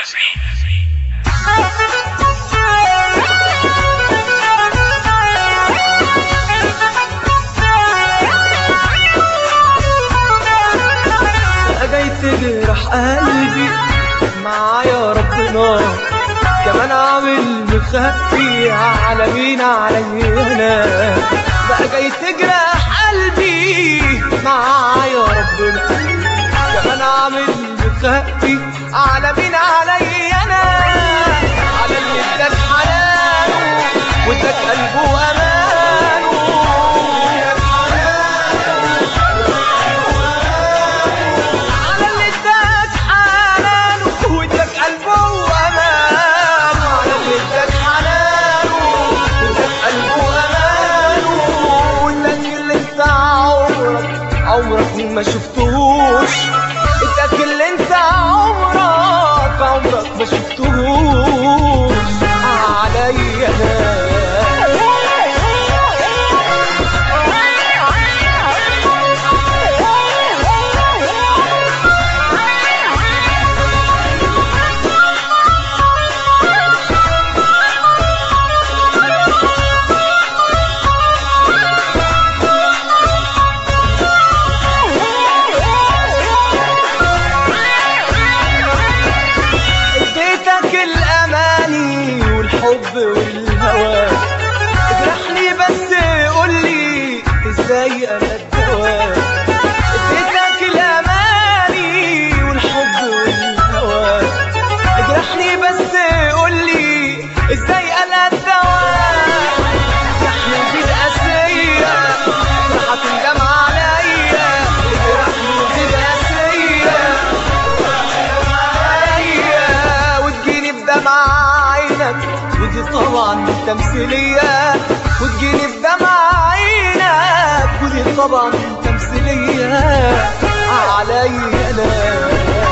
جاي تجرح قلبي معايا ربنا، كمان عامل مخفي على مين؟ عليا انا. بقى جاي تجرح قلبي معايا ربنا، كمان عامل مخفي على مين؟ عليا انا. على اللي اداك حنانه واداك قلبه وامانه، على اللي اداك حنانه واداك قلبه وامانه، على اللي اداك حنانه واداك قلبه وامانه، واداك اللي انت عمرك ما شفتهوش، اداك اللي انت عمرك ما شفتهوش عليا انا. الحب والهوى اجرحني بس قولي ازاي انا الدواء. اديتك الاماني والحب والهوى اجرحني بس قولي ازاي انا الدواء. اجرحني وزيد قاسية هتندم عليا، اجرحني وزيد قاسية وتجيني بدمع عينك، ودي طبعا تمثيلية، وتجيني بدمع عينك، ودي طبعا تمثيلية عليا انا.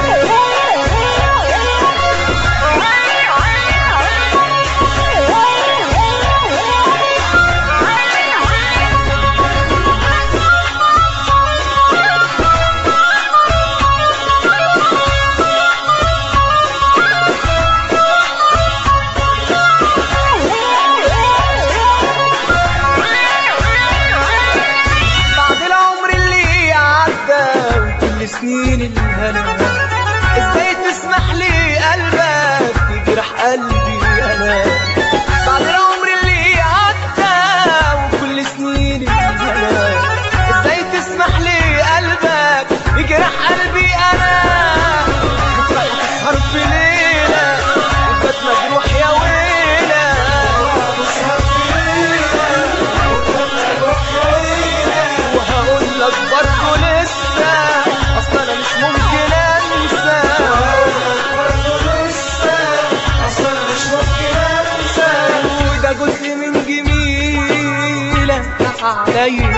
سنين الهنا ازاي تسمح لي قلبك يجرح قلبي انا؟ بعد العمر اللي عدى وكل سنين الهنا ازاي تسمح لي قلبك يجرح قلبي انا؟ بتروح تسهر في ليلة وبات مجروح يا ويلة، تسهر في ليلة وبات مجروح يا ويلة، وهقول لك برضه لسه اصلا انا مش ممكن انسى، اصلا انا مش ممكن انسى، وده جزء من جميلك عليا.